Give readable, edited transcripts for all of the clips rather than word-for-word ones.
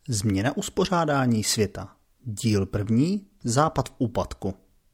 Změna uspořádání světa. Díl 1. Západ v úpadku.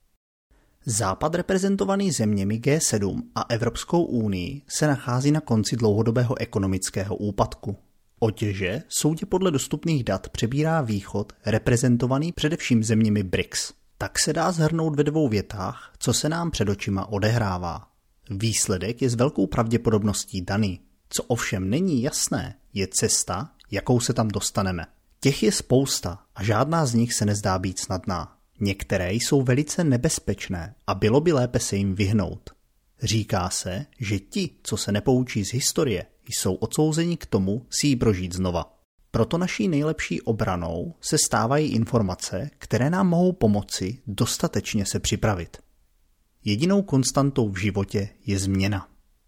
Západ reprezentovaný zeměmi G7 a Evropskou unii se nachází na konci dlouhodobého ekonomického úpadku. Otěže soudě podle dostupných dat přebírá východ reprezentovaný především zeměmi BRICS. Tak se dá shrnout ve 2 větách, co se nám před očima odehrává. Výsledek je s velkou pravděpodobností daný. Co ovšem není jasné, je cesta, jakou se tam dostaneme. Těch je spousta a žádná z nich se nezdá být snadná. Některé jsou velice nebezpečné a bylo by lépe se jim vyhnout. Říká se, že ti, co se nepoučí z historie, jsou odsouzeni k tomu si ji prožít znova. Proto naší nejlepší obranou se stávají informace, které nám mohou pomoci dostatečně se připravit. Jedinou konstantou v životě je změna.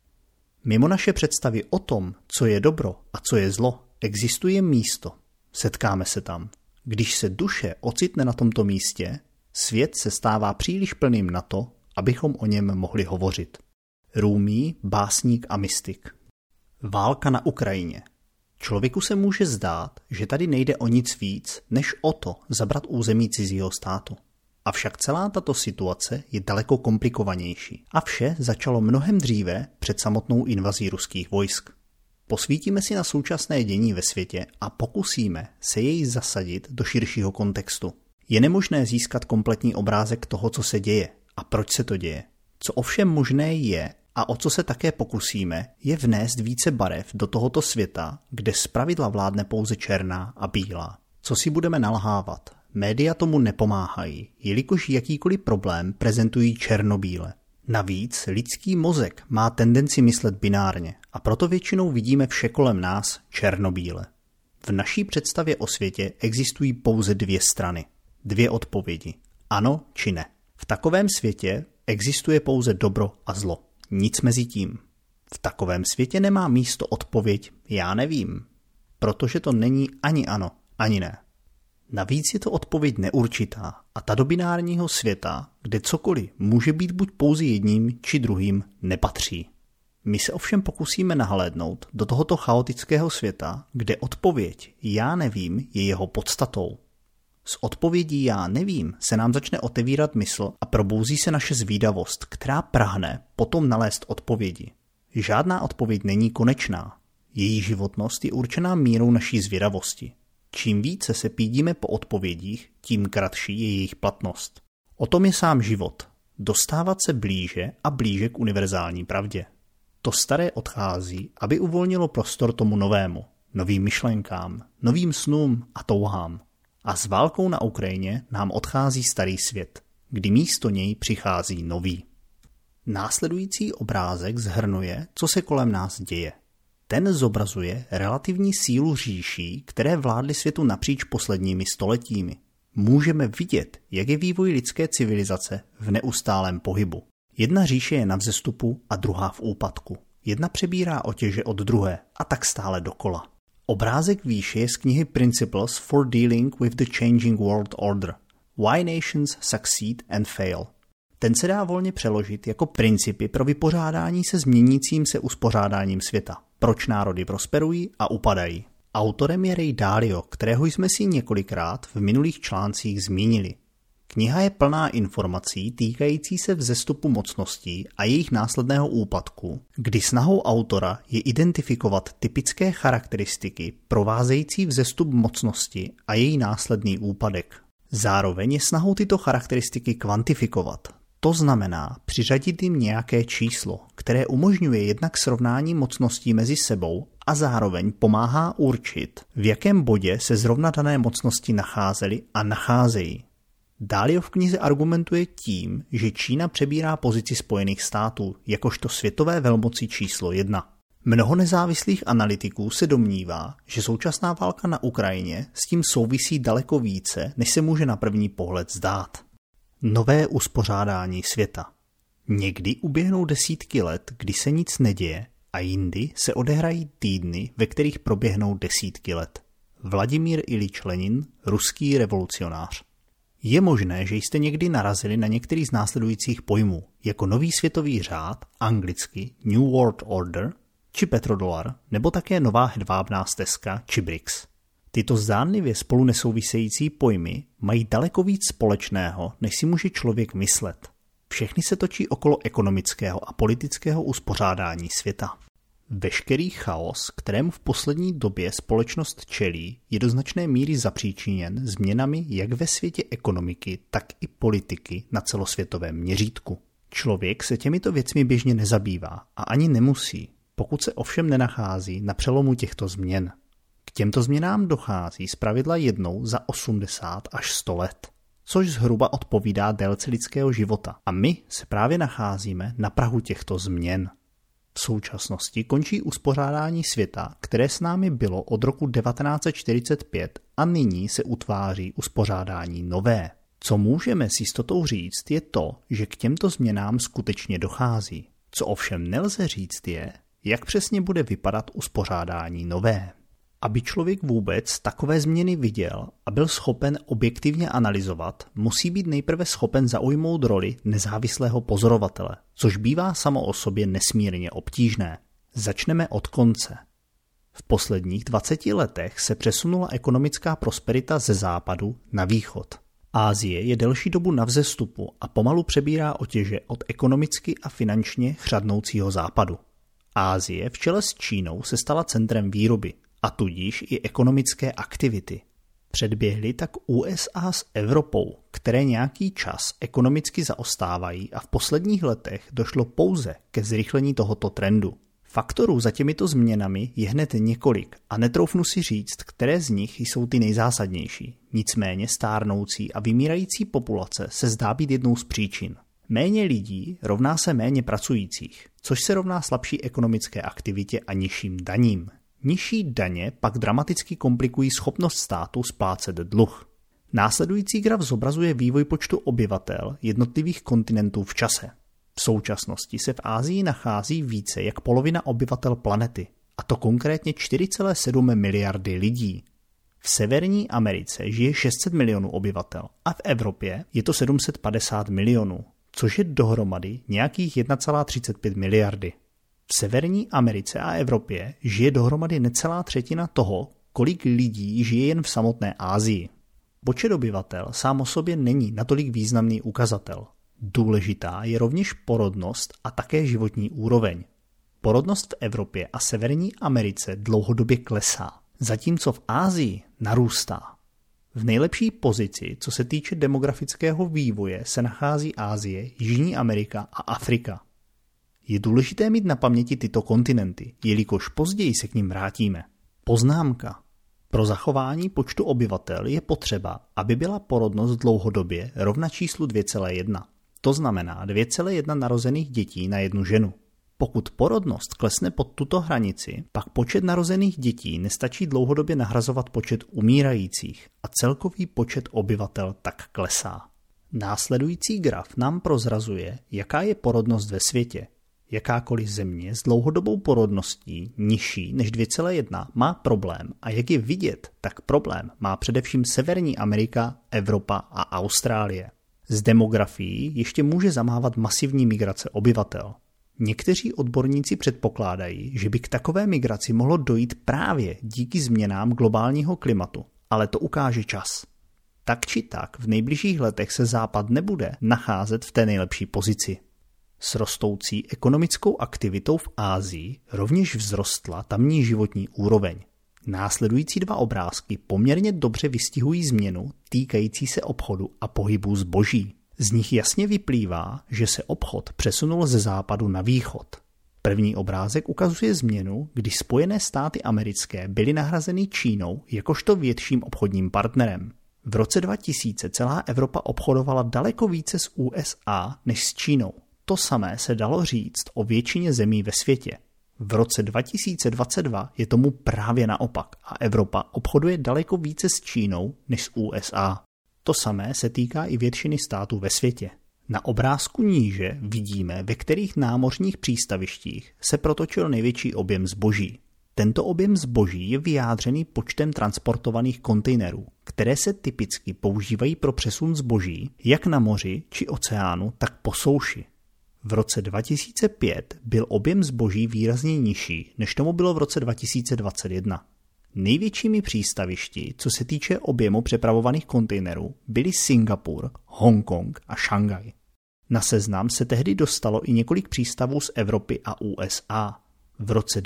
Mimo naše představy o tom, co je dobro a co je zlo, existuje místo. Setkáme se tam. Když se duše ocitne na tomto místě, svět se stává příliš plným na to, abychom o něm mohli hovořit. Rúmí, básník a mystik. Válka na Ukrajině. Člověku se může zdát, že tady nejde o nic víc, než o to zabrat území cizího státu. Avšak celá tato situace je daleko komplikovanější. A vše začalo mnohem dříve před samotnou invazí ruských vojsk. Posvítíme si na současné dění ve světě a pokusíme se jej zasadit do širšího kontextu. Je nemožné získat kompletní obrázek toho, co se děje a proč se to děje. Co ovšem možné je a o co se také pokusíme, je vnést více barev do tohoto světa, kde zpravidla vládne pouze černá a bílá. Co si budeme nalhávat? Média tomu nepomáhají, jelikož jakýkoliv problém prezentují černobíle. Navíc lidský mozek má tendenci myslet binárně a proto většinou vidíme vše kolem nás černobíle. V naší představě o světě existují pouze 2 strany, 2 odpovědi, ano či ne. V takovém světě existuje pouze dobro a zlo, nic mezi tím. V takovém světě nemá místo odpověď já nevím, protože to není ani ano, ani ne. Navíc je to odpověď neurčitá a ta do binárního světa, kde cokoliv může být buď pouze jedním či druhým, nepatří. My se ovšem pokusíme nahlédnout do tohoto chaotického světa, kde odpověď já nevím je jeho podstatou. S odpovědí já nevím se nám začne otevírat mysl a probouzí se naše zvídavost, která prahne potom nalézt odpovědi. Žádná odpověď není konečná. Její životnost je určená mírou naší zvědavosti. Čím více se pídíme po odpovědích, tím kratší je jejich platnost. O tom je sám život. Dostávat se blíže a blíže k univerzální pravdě. To staré odchází, aby uvolnilo prostor tomu novému, novým myšlenkám, novým snům a touhám. A s válkou na Ukrajině nám odchází starý svět, kdy místo něj přichází nový. Následující obrázek shrnuje, co se kolem nás děje. Ten zobrazuje relativní sílu říší, které vládly světu napříč posledními stoletími. Můžeme vidět, jak je vývoj lidské civilizace v neustálém pohybu. Jedna říše je na vzestupu a druhá v úpadku. Jedna přebírá otěže od druhé a tak stále dokola. Obrázek výše je z knihy Principles for Dealing with the Changing World Order. Why Nations Succeed and Fail. Ten se dá volně přeložit jako principy pro vypořádání se změnícím se uspořádáním světa. Proč národy prosperují a upadají. Autorem je Ray Dalio, kterého jsme si několikrát v minulých článcích zmínili. Kniha je plná informací týkající se vzestupu mocností a jejich následného úpadku, kdy snahou autora je identifikovat typické charakteristiky provázející vzestup mocnosti a její následný úpadek. Zároveň je snahou tyto charakteristiky kvantifikovat. To znamená přiřadit jim nějaké číslo, které umožňuje jednak srovnání mocností mezi sebou a zároveň pomáhá určit, v jakém bodě se zrovna dané mocnosti nacházely a nacházejí. Dalio v knize argumentuje tím, že Čína přebírá pozici Spojených států jakožto světové velmoci číslo 1. Mnoho nezávislých analytiků se domnívá, že současná válka na Ukrajině s tím souvisí daleko více, než se může na první pohled zdát. Nové uspořádání světa. Někdy uběhnou desítky let, kdy se nic neděje, a jindy se odehrají týdny, ve kterých proběhnou desítky let. Vladimír Ilič Lenin, ruský revolucionář. Je možné, že jste někdy narazili na některý z následujících pojmů, jako nový světový řád, anglicky New World Order, či petrodolar, nebo také nová hedvábná stezka, či BRICS. Tyto zdánlivě spolu nesouvisející pojmy mají daleko víc společného, než si může člověk myslet. Všechny se točí okolo ekonomického a politického uspořádání světa. Veškerý chaos, kterému v poslední době společnost čelí, je do značné míry zapříčiněn změnami jak ve světě ekonomiky, tak i politiky na celosvětovém měřítku. Člověk se těmito věcmi běžně nezabývá a ani nemusí, pokud se ovšem nenachází na přelomu těchto změn. K těmto změnám dochází zpravidla jednou za 80 až 100 let, což zhruba odpovídá délce lidského života. A my se právě nacházíme na prahu těchto změn. V současnosti končí uspořádání světa, které s námi bylo od roku 1945 a nyní se utváří uspořádání nové. Co můžeme s jistotou říct je to, že k těmto změnám skutečně dochází. Co ovšem nelze říct je, jak přesně bude vypadat uspořádání nové. Aby člověk vůbec takové změny viděl a byl schopen objektivně analyzovat, musí být nejprve schopen zaujmout roli nezávislého pozorovatele, což bývá samo o sobě nesmírně obtížné. Začneme od konce. V posledních 20 letech se přesunula ekonomická prosperita ze západu na východ. Asie je delší dobu na vzestupu a pomalu přebírá otěže od ekonomicky a finančně chřadnoucího západu. Asie v čele s Čínou se stala centrem výroby, a tudíž i ekonomické aktivity. Předběhly tak USA s Evropou, které nějaký čas ekonomicky zaostávají a v posledních letech došlo pouze ke zrychlení tohoto trendu. Faktorů za těmito změnami je hned několik a netroufnu si říct, které z nich jsou ty nejzásadnější. Nicméně stárnoucí a vymírající populace se zdá být jednou z příčin. Méně lidí rovná se méně pracujících, což se rovná slabší ekonomické aktivitě a nižším daním. Nižší daně pak dramaticky komplikují schopnost státu splácet dluh. Následující graf zobrazuje vývoj počtu obyvatel jednotlivých kontinentů v čase. V současnosti se v Asii nachází více jak polovina obyvatel planety, a to konkrétně 4,7 miliardy lidí. V Severní Americe žije 600 milionů obyvatel a v Evropě je to 750 milionů, což je dohromady nějakých 1,35 miliardy. V Severní Americe a Evropě žije dohromady necelá třetina toho, kolik lidí žije jen v samotné Asii. Počet obyvatel sám o sobě není natolik významný ukazatel. Důležitá je rovněž porodnost a také životní úroveň. Porodnost v Evropě a Severní Americe dlouhodobě klesá, zatímco v Asii narůstá. V nejlepší pozici, co se týče demografického vývoje, se nachází Asie, Jižní Amerika a Afrika. Je důležité mít na paměti tyto kontinenty, jelikož později se k nim vrátíme. Poznámka. Pro zachování počtu obyvatel je potřeba, aby byla porodnost dlouhodobě rovna číslu 2,1. To znamená 2,1 narozených dětí na jednu ženu. Pokud porodnost klesne pod tuto hranici, pak počet narozených dětí nestačí dlouhodobě nahrazovat počet umírajících a celkový počet obyvatel tak klesá. Následující graf nám prozrazuje, jaká je porodnost ve světě. Jakákoliv země s dlouhodobou porodností nižší než 2,1 má problém a jak je vidět, tak problém má především Severní Amerika, Evropa a Austrálie. Z demografií ještě může zamávat masivní migrace obyvatel. Někteří odborníci předpokládají, že by k takové migraci mohlo dojít právě díky změnám globálního klimatu, ale to ukáže čas. Tak či tak v nejbližších letech se Západ nebude nacházet v té nejlepší pozici. S rostoucí ekonomickou aktivitou v Asii rovněž vzrostla tamní životní úroveň. Následující dva obrázky poměrně dobře vystihují změnu týkající se obchodu a pohybu zboží. Z nich jasně vyplývá, že se obchod přesunul ze západu na východ. První obrázek ukazuje změnu, kdy Spojené státy americké byly nahrazeny Čínou jakožto větším obchodním partnerem. V roce 2000 celá Evropa obchodovala daleko více s USA než s Čínou. To samé se dalo říct o většině zemí ve světě. V roce 2022 je tomu právě naopak a Evropa obchoduje daleko více s Čínou než s USA. To samé se týká i většiny států ve světě. Na obrázku níže vidíme, ve kterých námořních přístavištích se protočil největší objem zboží. Tento objem zboží je vyjádřený počtem transportovaných kontejnerů, které se typicky používají pro přesun zboží jak na moři či oceánu, tak po souši. V roce 2005 byl objem zboží výrazně nižší, než tomu bylo v roce 2021. Největšími přístavišti, co se týče objemu přepravovaných kontejnerů, byly Singapur, Hongkong a Šangaj. Na seznam se tehdy dostalo i několik přístavů z Evropy a USA. V roce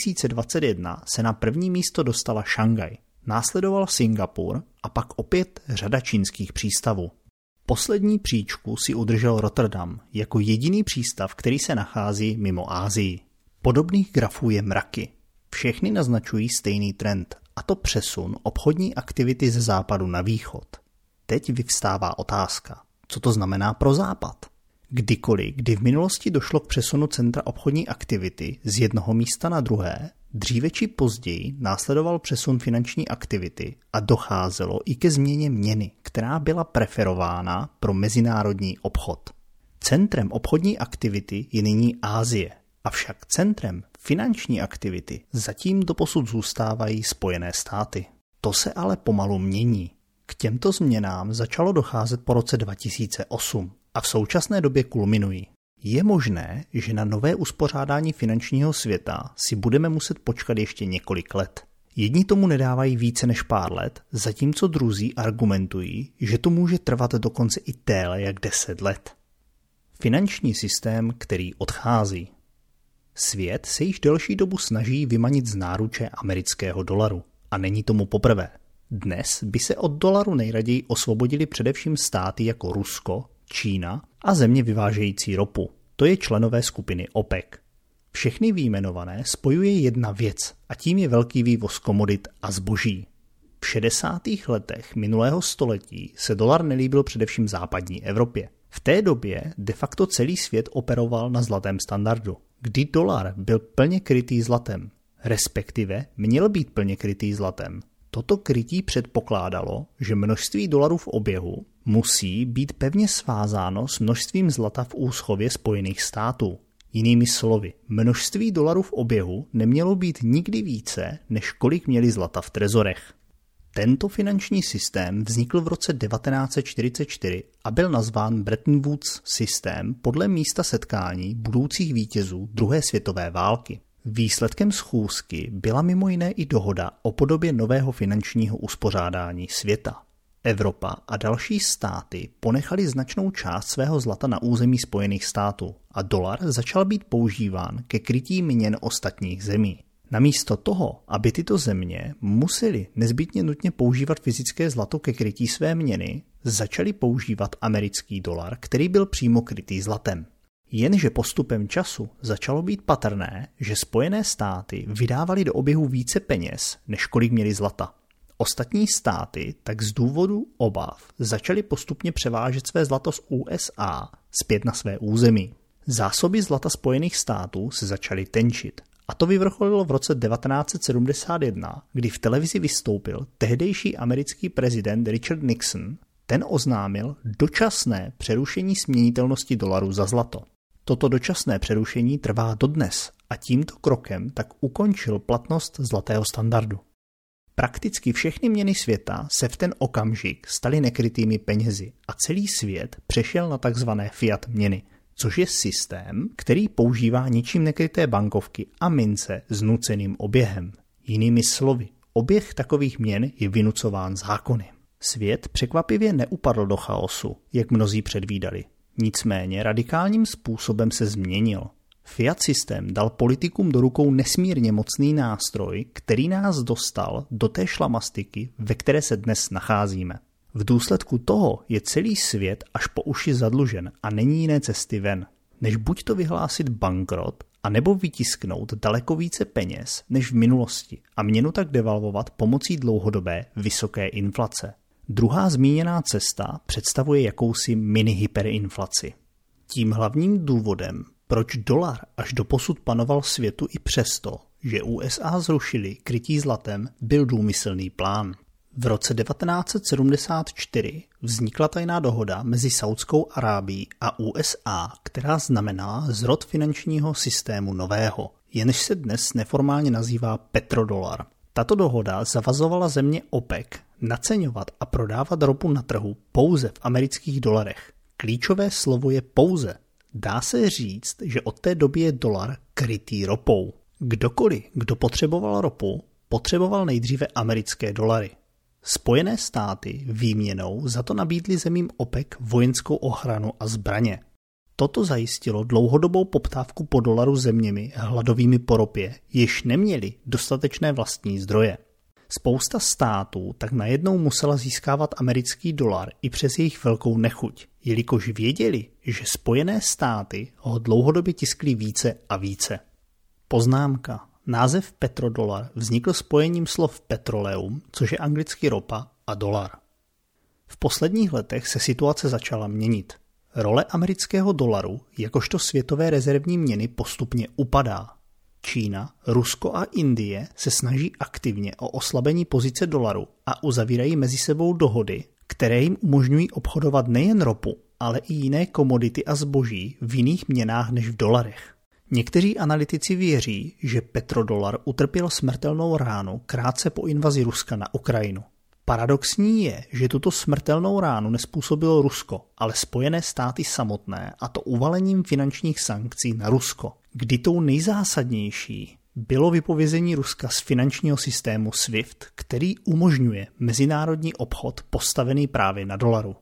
2021 se na první místo dostala Šangaj, následoval Singapur a pak opět řada čínských přístavů. Poslední příčku si udržel Rotterdam jako jediný přístav, který se nachází mimo Asii. Podobných grafů je mraky. Všechny naznačují stejný trend, a to přesun obchodní aktivity ze západu na východ. Teď vyvstává otázka, co to znamená pro západ? Kdykoliv, kdy v minulosti došlo k přesunu centra obchodní aktivity z jednoho místa na druhé, dříve či později následoval přesun finanční aktivity a docházelo i ke změně měny, která byla preferována pro mezinárodní obchod. Centrem obchodní aktivity je nyní Asie, avšak centrem finanční aktivity zatím doposud zůstávají Spojené státy. To se ale pomalu mění. K těmto změnám začalo docházet po roce 2008 a v současné době kulminují. Je možné, že na nové uspořádání finančního světa si budeme muset počkat ještě několik let. Jedni tomu nedávají více než pár let, zatímco druzí argumentují, že to může trvat dokonce i déle jak 10 let. Finanční systém, který odchází. Svět se již delší dobu snaží vymanit z náruče amerického dolaru. A není tomu poprvé. Dnes by se od dolaru nejraději osvobodili především státy jako Rusko, Čína a země vyvážející ropu. To je členové skupiny OPEC. Všechny vyjmenované spojuje jedna věc a tím je velký vývoz komodit a zboží. V 60. letech minulého století se dolar nelíbil především západní Evropě. V té době de facto celý svět operoval na zlatém standardu, kdy dolar byl plně krytý zlatem, respektive měl být plně krytý zlatem. Toto krytí předpokládalo, že množství dolarů v oběhu musí být pevně svázáno s množstvím zlata v úschově Spojených států. Jinými slovy, množství dolarů v oběhu nemělo být nikdy více, než kolik měli zlata v trezorech. Tento finanční systém vznikl v roce 1944 a byl nazván Bretton Woods systém podle místa setkání budoucích vítězů druhé světové války. Výsledkem schůzky byla mimo jiné i dohoda o podobě nového finančního uspořádání světa. Evropa a další státy ponechali značnou část svého zlata na území Spojených států a dolar začal být používán ke krytí měn ostatních zemí. Namísto toho, aby tyto země musely nezbytně nutně používat fyzické zlato ke krytí své měny, začaly používat americký dolar, který byl přímo krytý zlatem. Jenže postupem času začalo být patrné, že Spojené státy vydávaly do oběhu více peněz, než kolik měly zlata. Ostatní státy tak z důvodu obav začaly postupně převážet své zlato z USA zpět na své území. Zásoby zlata Spojených států se začaly tenčit. A to vyvrcholilo v roce 1971, kdy v televizi vystoupil tehdejší americký prezident Richard Nixon. Ten oznámil dočasné přerušení směnitelnosti dolaru za zlato. Toto dočasné přerušení trvá dodnes a tímto krokem tak ukončil platnost zlatého standardu. Prakticky všechny měny světa se v ten okamžik staly nekrytými penězi a celý svět přešel na tzv. Fiat měny, což je systém, který používá ničím nekryté bankovky a mince s nuceným oběhem. Jinými slovy, oběh takových měn je vynucován zákony. Svět překvapivě neupadl do chaosu, jak mnozí předvídali. Nicméně radikálním způsobem se změnil. Fiat systém dal politikům do rukou nesmírně mocný nástroj, který nás dostal do té šlamastiky, ve které se dnes nacházíme. V důsledku toho je celý svět až po uši zadlužen a není jiné cesty ven, než buď to vyhlásit bankrot, anebo vytisknout daleko více peněz než v minulosti a měnu tak devalvovat pomocí dlouhodobé vysoké inflace. Druhá zmíněná cesta představuje jakousi mini-hyperinflaci. Tím hlavním důvodem, proč dolar až doposud panoval světu i přesto, že USA zrušili krytí zlatem, byl důmyslný plán. V roce 1974 vznikla tajná dohoda mezi Saudskou Arábií a USA, která znamená zrod finančního systému nového, jenž se dnes neformálně nazývá petrodolar. Tato dohoda zavazovala země OPEC naceňovat a prodávat ropu na trhu pouze v amerických dolarech. Klíčové slovo je pouze. Dá se říct, že od té doby je dolar krytý ropou. Kdokoliv, kdo potřeboval ropu, potřeboval nejdříve americké dolary. Spojené státy výměnou za to nabídly zemím OPEC vojenskou ochranu a zbraně. Toto zajistilo dlouhodobou poptávku po dolaru zeměmi hladovými po ropě, jež neměly dostatečné vlastní zdroje. Spousta států tak najednou musela získávat americký dolar i přes jejich velkou nechuť, jelikož věděli, že Spojené státy ho dlouhodobě tiskly více a více. Poznámka. Název petrodolar vznikl spojením slov petroleum, což je anglicky ropa, a dolar. V posledních letech se situace začala měnit. Role amerického dolaru jakožto světové rezervní měny postupně upadá. Čína, Rusko a Indie se snaží aktivně o oslabení pozice dolaru a uzavírají mezi sebou dohody, které jim umožňují obchodovat nejen ropu, ale i jiné komodity a zboží v jiných měnách než v dolarech. Někteří analytici věří, že petrodolar utrpěl smrtelnou ránu krátce po invazi Ruska na Ukrajinu. Paradoxní je, že tuto smrtelnou ránu nezpůsobilo Rusko, ale Spojené státy samotné, a to uvalením finančních sankcí na Rusko, kdy tou nejzásadnější bylo vypovězení Ruska z finančního systému SWIFT, který umožňuje mezinárodní obchod postavený právě na dolaru.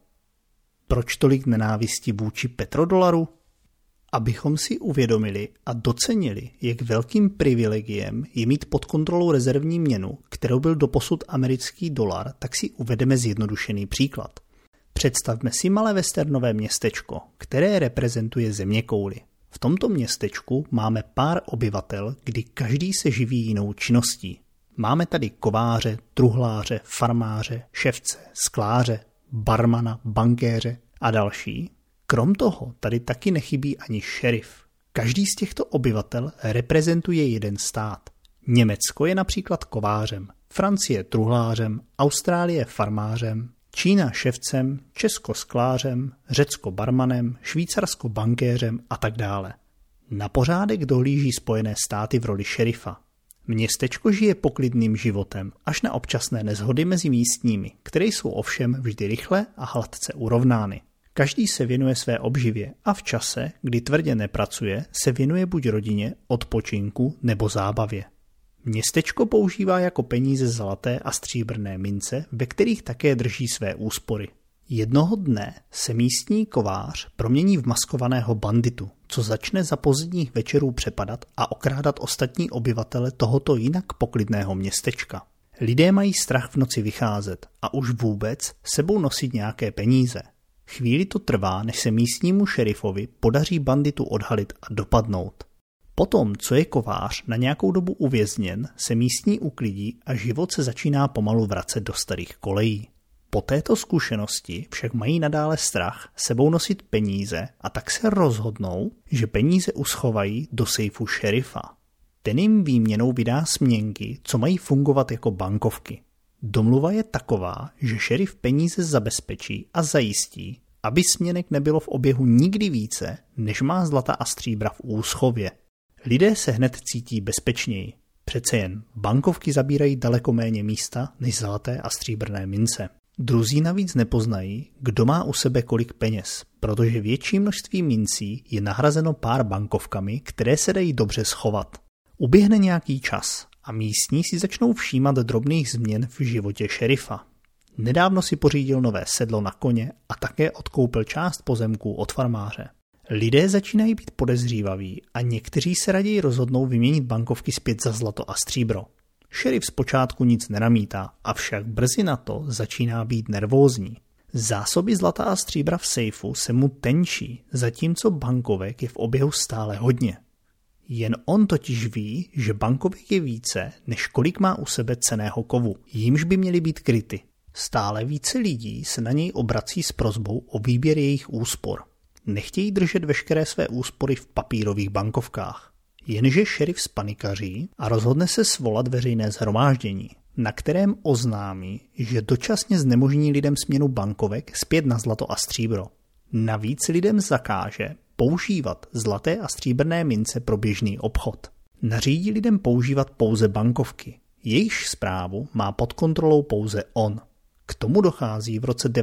Proč tolik nenávisti vůči petrodolaru? Abychom si uvědomili a docenili, jak velkým privilegiem je mít pod kontrolou rezervní měnu, kterou byl doposud americký dolar, tak si uvedeme zjednodušený příklad. Představme si malé westernové městečko, které reprezentuje zeměkouli. V tomto městečku máme pár obyvatel, kdy každý se živí jinou činností. Máme tady kováře, truhláře, farmáře, ševce, skláře, barmana, bankéře a další. Krom toho tady taky nechybí ani šerif. Každý z těchto obyvatel reprezentuje jeden stát. Německo je například kovářem, Francie truhlářem, Austrálie farmářem, Čína ševcem, Česko sklářem, Řecko barmanem, Švýcarsko bankéřem a tak dále. Na pořádek dohlíží Spojené státy v roli šerifa. Městečko žije poklidným životem, až na občasné neshody mezi místními, které jsou ovšem vždy rychle a hladce urovnány. Každý se věnuje své obživě a v čase, kdy tvrdě nepracuje, se věnuje buď rodině, odpočinku nebo zábavě. Městečko používá jako peníze zlaté a stříbrné mince, ve kterých také drží své úspory. Jednoho dne se místní kovář promění v maskovaného banditu, co začne za pozdních večerů přepadat a okrádat ostatní obyvatele tohoto jinak poklidného městečka. Lidé mají strach v noci vycházet a už vůbec sebou nosit nějaké peníze. Chvíli to trvá, než se místnímu šerifovi podaří banditu odhalit a dopadnout. Potom, co je kovář na nějakou dobu uvězněn, se místní uklidí a život se začíná pomalu vracet do starých kolejí. Po této zkušenosti však mají nadále strach sebou nosit peníze a tak se rozhodnou, že peníze uschovají do sejfu šerifa. Ten jim výměnou vydá směnky, co mají fungovat jako bankovky. Domluva je taková, že šerif peníze zabezpečí a zajistí, aby směnek nebylo v oběhu nikdy více, než má zlata a stříbra v úschově. Lidé se hned cítí bezpečněji. Přece jen bankovky zabírají daleko méně místa než zlaté a stříbrné mince. Druzí navíc nepoznají, kdo má u sebe kolik peněz, protože větší množství mincí je nahrazeno pár bankovkami, které se dají dobře schovat. Uběhne nějaký čas a místní si začnou všímat drobných změn v životě šerifa. Nedávno si pořídil nové sedlo na koně a také odkoupil část pozemků od farmáře. Lidé začínají být podezřívaví a někteří se raději rozhodnou vyměnit bankovky zpět za zlato a stříbro. Šerif zpočátku nic nenamítá, avšak brzy na to začíná být nervózní. Zásoby zlata a stříbra v sejfu se mu tenčí, zatímco bankovek je v oběhu stále hodně. Jen on totiž ví, že bankovek je více, než kolik má u sebe cenného kovu, jímž by měly být kryty. Stále více lidí se na něj obrací s prosbou o výběr jejich úspor. Nechtějí držet veškeré své úspory v papírových bankovkách. Jenže šerif spanikaří a rozhodne se svolat veřejné shromáždění, na kterém oznámí, že dočasně znemožní lidem směnu bankovek zpět na zlato a stříbro. Navíc lidem zakáže používat zlaté a stříbrné mince pro běžný obchod. Nařídí lidem používat pouze bankovky. Jejichž správu má pod kontrolou pouze on. K tomu dochází v roce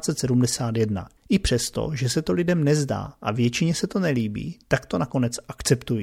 1971. I přesto, že se to lidem nezdá a většině se to nelíbí, tak to nakonec akceptují.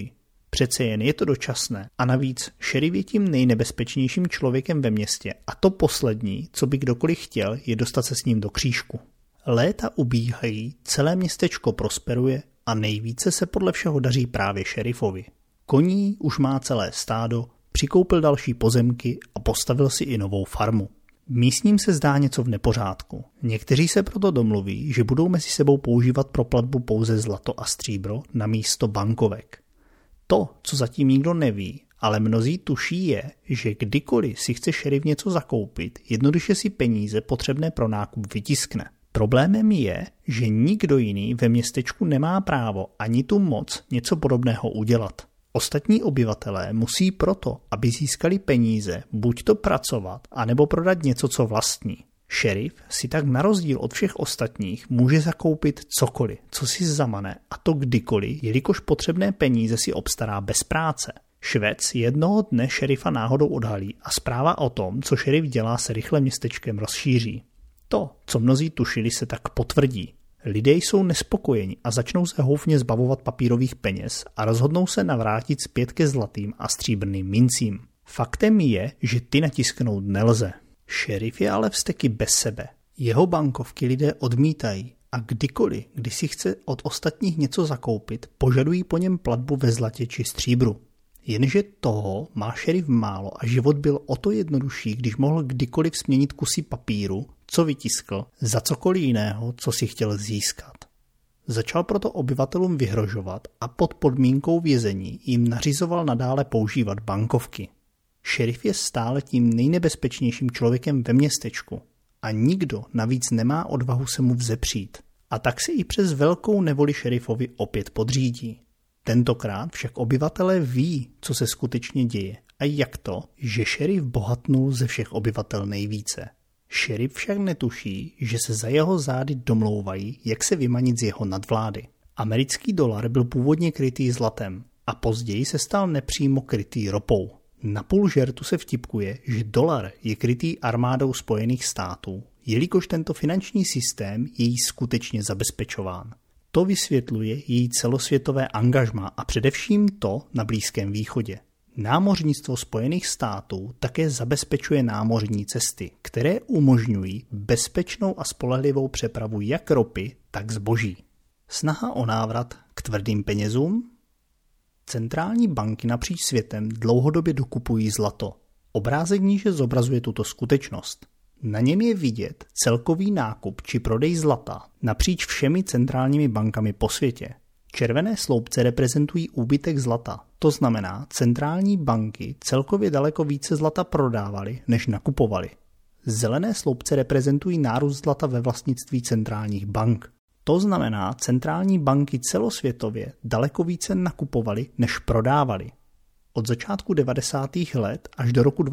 Přece jen je to dočasné a navíc šerif je tím nejnebezpečnějším člověkem ve městě a to poslední, co by kdokoliv chtěl, je dostat se s ním do křížku. Léta ubíhají, celé městečko prosperuje a nejvíce se podle všeho daří právě šerifovi. Koní už má celé stádo, přikoupil další pozemky a postavil si i novou farmu. Místním se zdá něco v nepořádku. Někteří se proto domluví, že budou mezi sebou používat pro platbu pouze zlato a stříbro na místo bankovek. To, co zatím nikdo neví, ale mnozí tuší je, že kdykoliv si chce šerif něco zakoupit, jednoduše si peníze potřebné pro nákup vytiskne. Problémem je, že nikdo jiný ve městečku nemá právo ani tu moc něco podobného udělat. Ostatní obyvatelé musí proto, aby získali peníze, buď to pracovat, anebo prodat něco, co vlastní. Šerif si tak na rozdíl od všech ostatních může zakoupit cokoliv, co si zamane, a to kdykoliv, jelikož potřebné peníze si obstará bez práce. Švec jednoho dne šerifa náhodou odhalí a zpráva o tom, co šerif dělá, se rychle městečkem rozšíří. To, co mnozí tušili, se tak potvrdí. Lidé jsou nespokojeni a začnou se houfně zbavovat papírových peněz a rozhodnou se navrátit zpět ke zlatým a stříbrným mincím. Faktem je, že ty natisknout nelze. Šerif je ale vzteky bez sebe. Jeho bankovky lidé odmítají a kdykoliv, když si chce od ostatních něco zakoupit, požadují po něm platbu ve zlatě či stříbru. Jenže toho má šerif málo a život byl o to jednodušší, když mohl kdykoliv směnit kusy papíru, co vytiskl, za cokoliv jiného, co si chtěl získat. Začal proto obyvatelům vyhrožovat a pod podmínkou vězení jim nařizoval nadále používat bankovky. Šerif je stále tím nejnebezpečnějším člověkem ve městečku a nikdo navíc nemá odvahu se mu vzepřít. A tak se i přes velkou nevoli šerifovi opět podřídí. Tentokrát však obyvatelé ví, co se skutečně děje a jak to, že šerif bohatnul ze všech obyvatel nejvíce. Šerif však netuší, že se za jeho zády domlouvají, jak se vymanit z jeho nadvlády. Americký dolar byl původně krytý zlatem a později se stal nepřímo krytý ropou. Na půl žertu se vtipkuje, že dolar je krytý armádou Spojených států, jelikož tento finanční systém je jí skutečně zabezpečován. To vysvětluje její celosvětové angažmá a především to na Blízkém východě. Námořnictvo Spojených států také zabezpečuje námořní cesty, které umožňují bezpečnou a spolehlivou přepravu jak ropy, tak zboží. Snaha o návrat k tvrdým penězům? Centrální banky napříč světem dlouhodobě dokupují zlato. Obrázek níže zobrazuje tuto skutečnost. Na něm je vidět celkový nákup či prodej zlata napříč všemi centrálními bankami po světě. Červené sloupce reprezentují úbytek zlata, to znamená, centrální banky celkově daleko více zlata prodávaly, než nakupovaly. Zelené sloupce reprezentují nárůst zlata ve vlastnictví centrálních bank. To znamená, centrální banky celosvětově daleko více nakupovaly, než prodávaly. Od začátku 90. let až do roku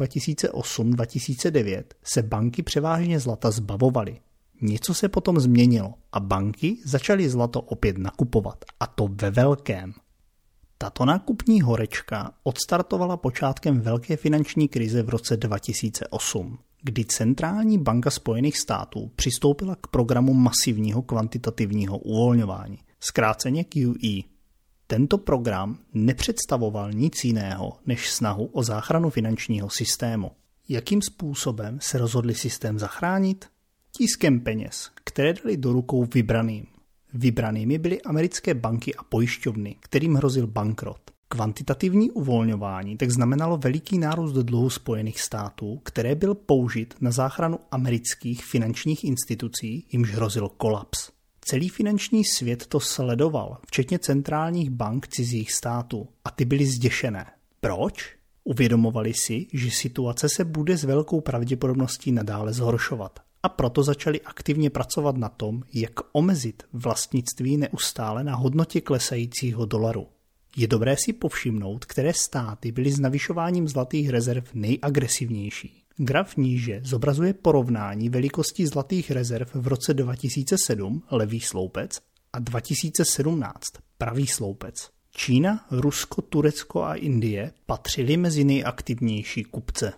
2008-2009 se banky převážně zlata zbavovaly. Něco se potom změnilo a banky začaly zlato opět nakupovat, a to ve velkém. Tato nákupní horečka odstartovala počátkem velké finanční krize v roce 2008, kdy Centrální banka Spojených států přistoupila k programu masivního kvantitativního uvolňování, zkráceně QE. Tento program nepředstavoval nic jiného než snahu o záchranu finančního systému. Jakým způsobem se rozhodli systém zachránit? Tiskem peněz, které dali do rukou vybraným. Vybranými byly americké banky a pojišťovny, kterým hrozil bankrot. Kvantitativní uvolňování tak znamenalo veliký nárůst dluhu Spojených států, které byl použit na záchranu amerických finančních institucí, jimž hrozil kolaps. Celý finanční svět to sledoval, včetně centrálních bank cizích států, a ty byly zděšené. Proč? Uvědomovali si, že situace se bude s velkou pravděpodobností nadále zhoršovat. A proto začali aktivně pracovat na tom, jak omezit vlastnictví neustále na hodnotě klesajícího dolaru. Je dobré si povšimnout, které státy byly s navyšováním zlatých rezerv nejagresivnější. Graf níže zobrazuje porovnání velikostí zlatých rezerv v roce 2007, levý sloupec, a 2017, pravý sloupec. Čína, Rusko, Turecko a Indie patřily mezi nejaktivnější kupce.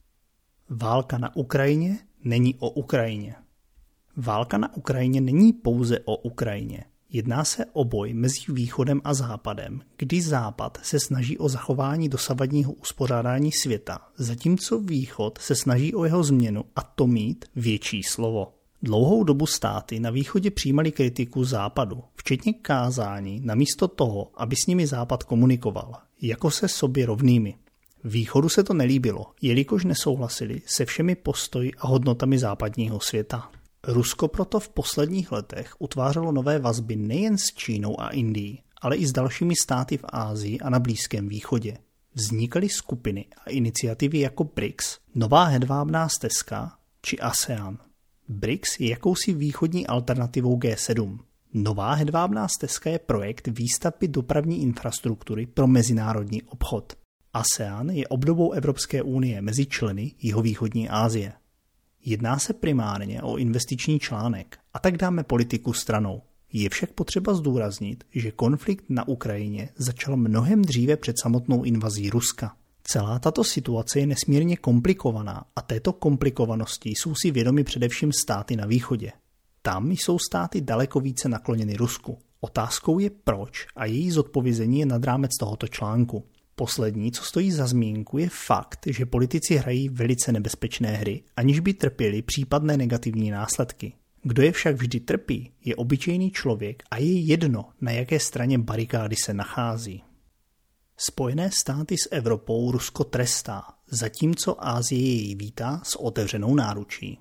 Válka na Ukrajině není o Ukrajině. Válka na Ukrajině není pouze o Ukrajině. Jedná se o boj mezi východem a západem, kdy západ se snaží o zachování dosavadního uspořádání světa, zatímco východ se snaží o jeho změnu a to mít větší slovo. Dlouhou dobu státy na východě přijímaly kritiku západu, včetně kázání, namísto toho, aby s nimi západ komunikoval, jako se sobě rovnými. Východu se to nelíbilo, jelikož nesouhlasili se všemi postoji a hodnotami západního světa. Rusko proto v posledních letech utvářelo nové vazby nejen s Čínou a Indií, ale i s dalšími státy v Asii a na Blízkém východě. Vznikaly skupiny a iniciativy jako BRICS, Nová hedvábná stezka či ASEAN. BRICS je jakousi východní alternativou G7. Nová hedvábná stezka je projekt výstavby dopravní infrastruktury pro mezinárodní obchod. ASEAN je obdobou Evropské unie mezi členy jihovýchodní Asie. Jedná se primárně o investiční článek a tak dáme politiku stranou. Je však potřeba zdůraznit, že konflikt na Ukrajině začal mnohem dříve před samotnou invazí Ruska. Celá tato situace je nesmírně komplikovaná a této komplikovanosti jsou si vědomi především státy na východě. Tam jsou státy daleko více nakloněny Rusku. Otázkou je proč a její zodpovězení je nad rámec tohoto článku. Poslední, co stojí za zmínku, je fakt, že politici hrají velice nebezpečné hry, aniž by trpěli případné negativní následky. Kdo je však vždy trpí, je obyčejný člověk a je jedno, na jaké straně barikády se nachází. Spojené státy s Evropou Rusko trestá, zatímco Asie jej vítá s otevřenou náručí.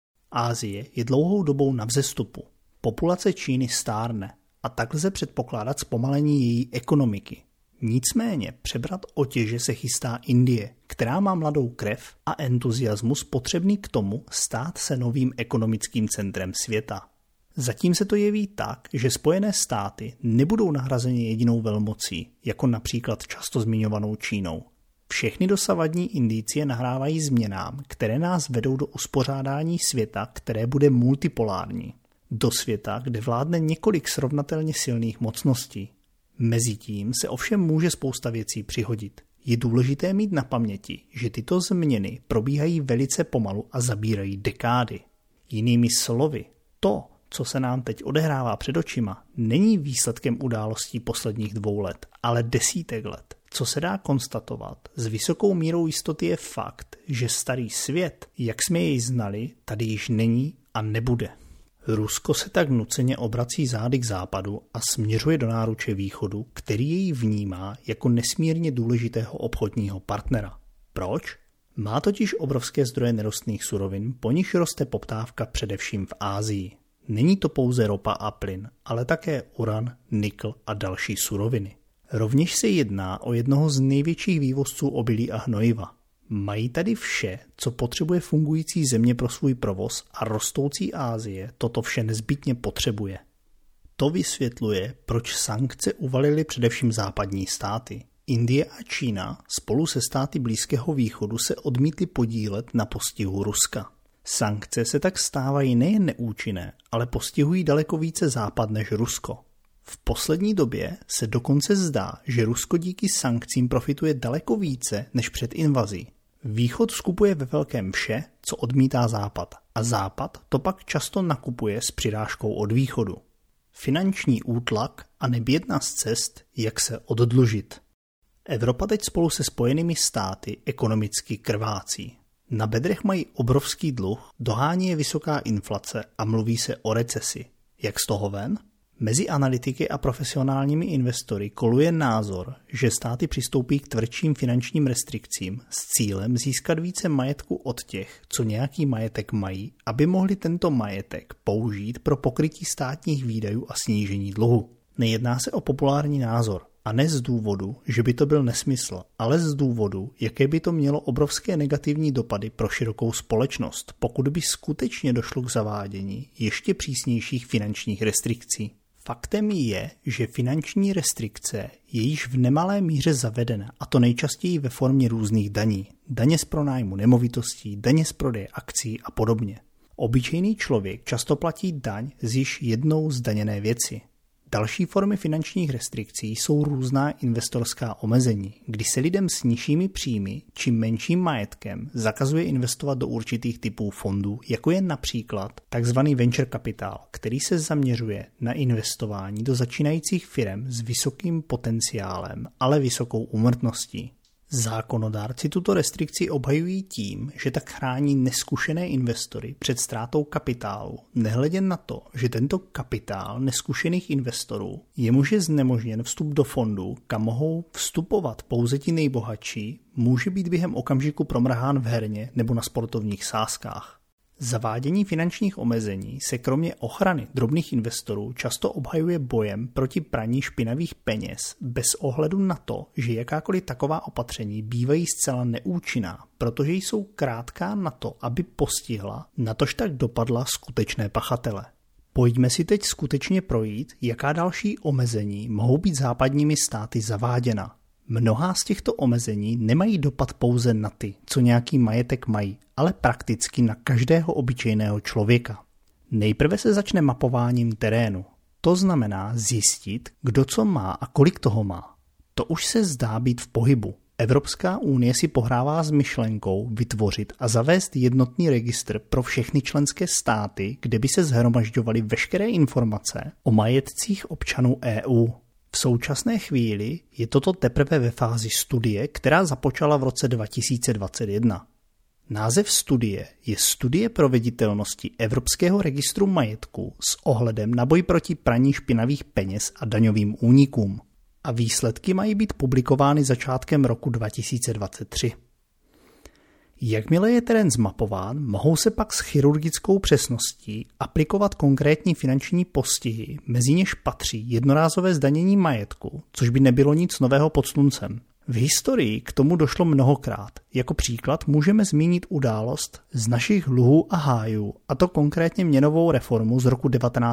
Asie je dlouhou dobou na vzestupu. Populace Číny stárne a tak lze předpokládat zpomalení její ekonomiky. Nicméně přebrat otěže se chystá Indie, která má mladou krev a entuziasmus potřebný k tomu stát se novým ekonomickým centrem světa. Zatím se to jeví tak, že Spojené státy nebudou nahrazeny jedinou velmocí, jako například často zmiňovanou Čínou. Všechny dosavadní indicie nahrávají změnám, které nás vedou do uspořádání světa, které bude multipolární. Do světa, kde vládne několik srovnatelně silných mocností. Mezitím se ovšem může spousta věcí přihodit. Je důležité mít na paměti, že tyto změny probíhají velice pomalu a zabírají dekády. Jinými slovy, to, co se nám teď odehrává před očima, není výsledkem událostí posledních 2 let, ale desítek let. Co se dá konstatovat s vysokou mírou jistoty je fakt, že starý svět, jak jsme jej znali, tady již není a nebude. Rusko se tak nuceně obrací zády k západu a směřuje do náruče východu, který jej vnímá jako nesmírně důležitého obchodního partnera. Proč? Má totiž obrovské zdroje nerostných surovin, po nichž roste poptávka především v Asii. Není to pouze ropa a plyn, ale také uran, nikl a další suroviny. Rovněž se jedná o jednoho z největších vývozců obilí a hnojiva. Mají tady vše, co potřebuje fungující země pro svůj provoz a rostoucí Asie toto vše nezbytně potřebuje. To vysvětluje, proč sankce uvalily především západní státy. Indie a Čína spolu se státy Blízkého východu se odmítly podílet na postihu Ruska. Sankce se tak stávají nejen neúčinné, ale postihují daleko více Západ než Rusko. V poslední době se dokonce zdá, že Rusko díky sankcím profituje daleko více než před invazí. Východ skupuje ve velkém vše, co odmítá Západ, a Západ to pak často nakupuje s přirážkou od východu. Finanční útlak a neb jedna z cest, jak se oddlužit. Evropa teď spolu se Spojenými státy ekonomicky krvácí. Na bedrech mají obrovský dluh, dohání je vysoká inflace a mluví se o recesi. Jak z toho ven? Mezi analytiky a profesionálními investory koluje názor, že státy přistoupí k tvrdším finančním restrikcím s cílem získat více majetku od těch, co nějaký majetek mají, aby mohli tento majetek použít pro pokrytí státních výdajů a snížení dluhu. Nejedná se o populární názor a ne z důvodu, že by to byl nesmysl, ale z důvodu, jaké by to mělo obrovské negativní dopady pro širokou společnost, pokud by skutečně došlo k zavádění ještě přísnějších finančních restrikcí. Faktem je, že finanční restrikce je již v nemalé míře zavedena, a to nejčastěji ve formě různých daní. Daně z pronájmu nemovitostí, daně z prodeje akcií a podobně. Obyčejný člověk často platí daň z již jednou zdaněné věci. Další formy finančních restrikcí jsou různá investorská omezení, kdy se lidem s nižšími příjmy či menším majetkem zakazuje investovat do určitých typů fondů, jako je například tzv. Venture capital, který se zaměřuje na investování do začínajících firem s vysokým potenciálem, ale vysokou úmrtností. Zákonodárci tuto restrikci obhajují tím, že tak chrání neskušené investory před ztrátou kapitálu, nehledě na to, že tento kapitál neskušených investorů jemuž je znemožněn vstup do fondů, kam mohou vstupovat pouze ti nejbohatší, může být během okamžiku promrhán v herně nebo na sportovních sázkách. Zavádění finančních omezení se kromě ochrany drobných investorů často obhajuje bojem proti praní špinavých peněz bez ohledu na to, že jakákoliv taková opatření bývají zcela neúčinná, protože jsou krátká na to, aby postihla, natož tak dopadla skutečné pachatele. Pojďme si teď skutečně projít, jaká další omezení mohou být západními státy zaváděna. Mnohá z těchto omezení nemají dopad pouze na ty, co nějaký majetek mají, ale prakticky na každého obyčejného člověka. Nejprve se začne mapováním terénu. To znamená zjistit, kdo co má a kolik toho má. To už se zdá být v pohybu. Evropská unie si pohrává s myšlenkou vytvořit a zavést jednotný registr pro všechny členské státy, kde by se shromažďovaly veškeré informace o majetcích občanů EU. V současné chvíli je toto teprve ve fázi studie, která započala v roce 2021. Název studie je Studie proveditelnosti Evropského registru majetku s ohledem na boj proti praní špinavých peněz a daňovým únikům. A výsledky mají být publikovány začátkem roku 2023. Jakmile je terén zmapován, mohou se pak s chirurgickou přesností aplikovat konkrétní finanční postihy, mezi něž patří jednorázové zdanění majetku, což by nebylo nic nového pod sluncem. V historii k tomu došlo mnohokrát. Jako příklad můžeme zmínit událost z našich luhů a hájů, a to konkrétně měnovou reformu z roku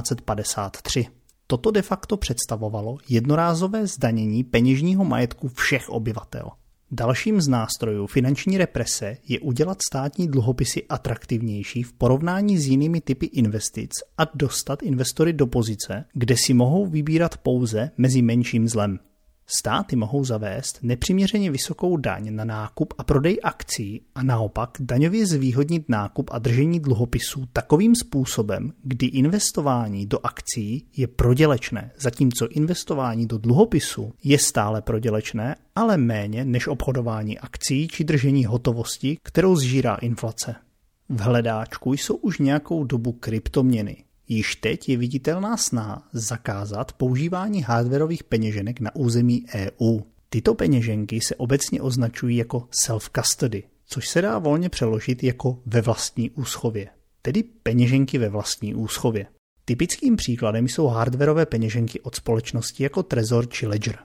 1953. Toto de facto představovalo jednorázové zdanění peněžního majetku všech obyvatel. Dalším z nástrojů finanční represe je udělat státní dluhopisy atraktivnější v porovnání s jinými typy investic a dostat investory do pozice, kde si mohou vybírat pouze mezi menším zlem. Státy mohou zavést nepřiměřeně vysokou daň na nákup a prodej akcií a naopak daňově zvýhodnit nákup a držení dluhopisů takovým způsobem, kdy investování do akcií je prodělečné, zatímco investování do dluhopisů je stále prodělečné, ale méně než obchodování akcií či držení hotovosti, kterou zžírá inflace. V hledáčku jsou už nějakou dobu kryptoměny. Již teď je viditelná snaha zakázat používání hardwarových peněženek na území EU. Tyto peněženky se obecně označují jako self-custody, což se dá volně přeložit jako ve vlastní úschově, tedy peněženky ve vlastní úschově. Typickým příkladem jsou hardwarové peněženky od společností jako Trezor či Ledger.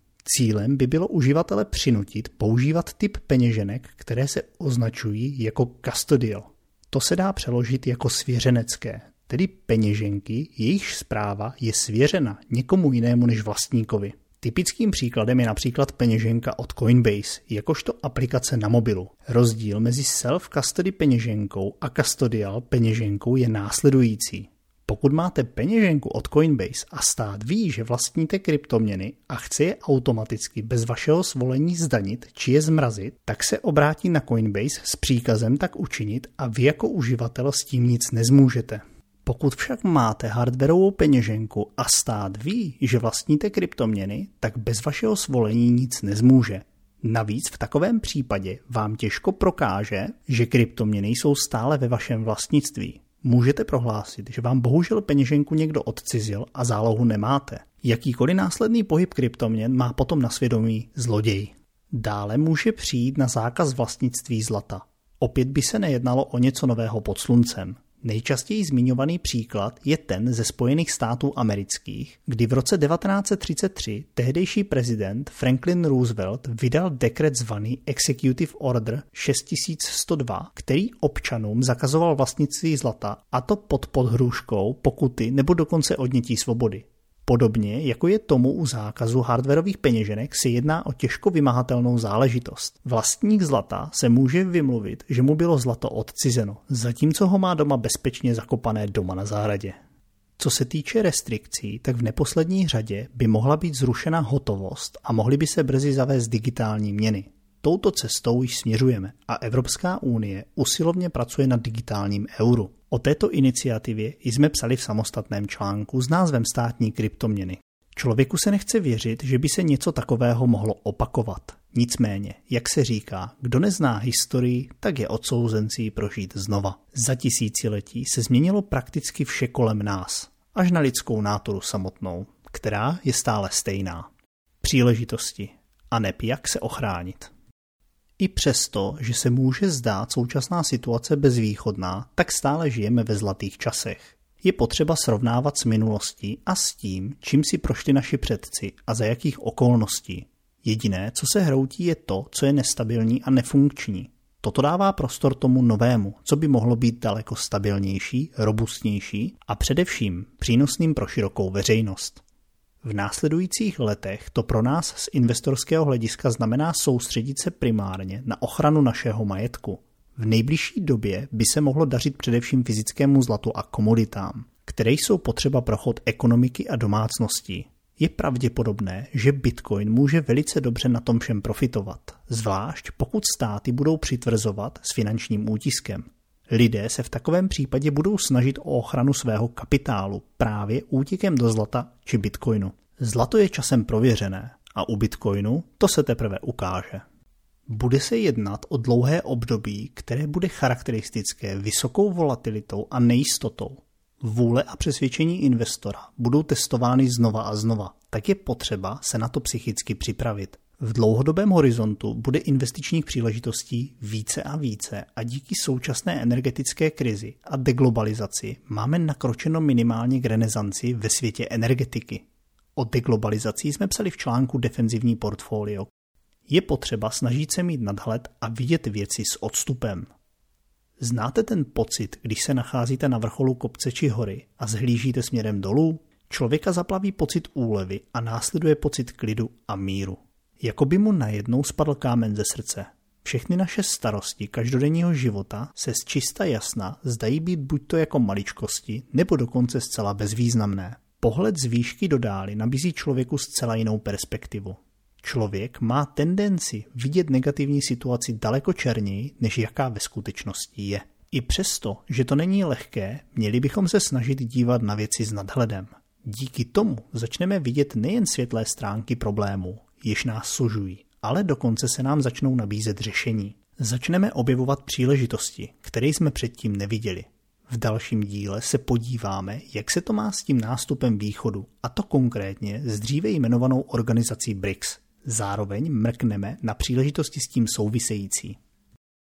Cílem by bylo uživatele přinutit používat typ peněženek, které se označují jako custodial. To se dá přeložit jako svěřenecké, tedy peněženky, jejichž správa je svěřena někomu jinému než vlastníkovi. Typickým příkladem je například peněženka od Coinbase, jakožto aplikace na mobilu. Rozdíl mezi self-custody peněženkou a custodial peněženkou je následující. Pokud máte peněženku od Coinbase a stát ví, že vlastníte kryptoměny a chce je automaticky bez vašeho svolení zdanit či je zmrazit, tak se obrátí na Coinbase s příkazem tak učinit a vy jako uživatel s tím nic nezmůžete. Pokud však máte hardwarovou peněženku a stát ví, že vlastníte kryptoměny, tak bez vašeho svolení nic nezmůže. Navíc v takovém případě vám těžko prokáže, že kryptoměny jsou stále ve vašem vlastnictví. Můžete prohlásit, že vám bohužel peněženku někdo odcizil a zálohu nemáte. Jakýkoliv následný pohyb kryptoměn má potom na svědomí zloděj. Dále může přijít na zákaz vlastnictví zlata. Opět by se nejednalo o něco nového pod sluncem. Nejčastěji zmiňovaný příklad je ten ze Spojených států amerických, kdy v roce 1933 tehdejší prezident Franklin Roosevelt vydal dekret zvaný Executive Order 6102, který občanům zakazoval vlastnictví zlata, a to pod podhrůžkou pokuty nebo dokonce odnětí svobody. Podobně, jako je tomu u zákazu hardwarových peněženek, se jedná o těžko vymahatelnou záležitost. Vlastník zlata se může vymluvit, že mu bylo zlato odcizeno, zatímco ho má doma bezpečně zakopané doma na zahradě. Co se týče restrikcí, tak v neposlední řadě by mohla být zrušena hotovost a mohly by se brzy zavést digitální měny. Touto cestou již směřujeme a Evropská unie usilovně pracuje na digitálním euru. O této iniciativě jsme psali v samostatném článku s názvem Státní kryptoměny. Člověku se nechce věřit, že by se něco takového mohlo opakovat. Nicméně, jak se říká, kdo nezná historii, tak je odsouzen si ji prožít znova. Za tisíciletí se změnilo prakticky vše kolem nás, až na lidskou náturu samotnou, která je stále stejná. Příležitosti a neb jak se ochránit. I přesto, že se může zdát současná situace bezvýchodná, tak stále žijeme ve zlatých časech. Je potřeba srovnávat s minulostí a s tím, čím si prošli naši předci a za jakých okolností. Jediné, co se hroutí, je to, co je nestabilní a nefunkční. Toto dává prostor tomu novému, co by mohlo být daleko stabilnější, robustnější a především přínosným pro širokou veřejnost. V následujících letech to pro nás z investorského hlediska znamená soustředit se primárně na ochranu našeho majetku. V nejbližší době by se mohlo dařit především fyzickému zlatu a komoditám, které jsou potřeba pro chod ekonomiky a domácností. Je pravděpodobné, že Bitcoin může velice dobře na tom všem profitovat, zvlášť pokud státy budou přitvrzovat s finančním útiskem. Lidé se v takovém případě budou snažit o ochranu svého kapitálu právě útěkem do zlata či Bitcoinu. Zlato je časem prověřené a u Bitcoinu to se teprve ukáže. Bude se jednat o dlouhé období, které bude charakteristické vysokou volatilitou a nejistotou. Vůle a přesvědčení investora budou testovány znova a znova, tak je potřeba se na to psychicky připravit. V dlouhodobém horizontu bude investičních příležitostí více a více a díky současné energetické krizi a deglobalizaci máme nakročeno minimálně k renesanci ve světě energetiky. O deglobalizaci jsme psali v článku Defenzivní portfolio. Je potřeba snažit se mít nadhled a vidět věci s odstupem. Znáte ten pocit, když se nacházíte na vrcholu kopce či hory a zhlížíte směrem dolů? Člověka zaplaví pocit úlevy a následuje pocit klidu a míru. Jako by mu najednou spadl kámen ze srdce. Všechny naše starosti každodenního života se z čista jasna zdají být buďto jako maličkosti, nebo dokonce zcela bezvýznamné. Pohled z výšky do dály nabízí člověku zcela jinou perspektivu. Člověk má tendenci vidět negativní situaci daleko černěji, než jaká ve skutečnosti je. I přesto, že to není lehké, měli bychom se snažit dívat na věci s nadhledem. Díky tomu začneme vidět nejen světlé stránky problémů, jež nás sužují, ale dokonce se nám začnou nabízet řešení. Začneme objevovat příležitosti, které jsme předtím neviděli. V dalším díle se podíváme, jak se to má s tím nástupem východu, a to konkrétně s dříve jmenovanou organizací BRICS. Zároveň mrkneme na příležitosti s tím související.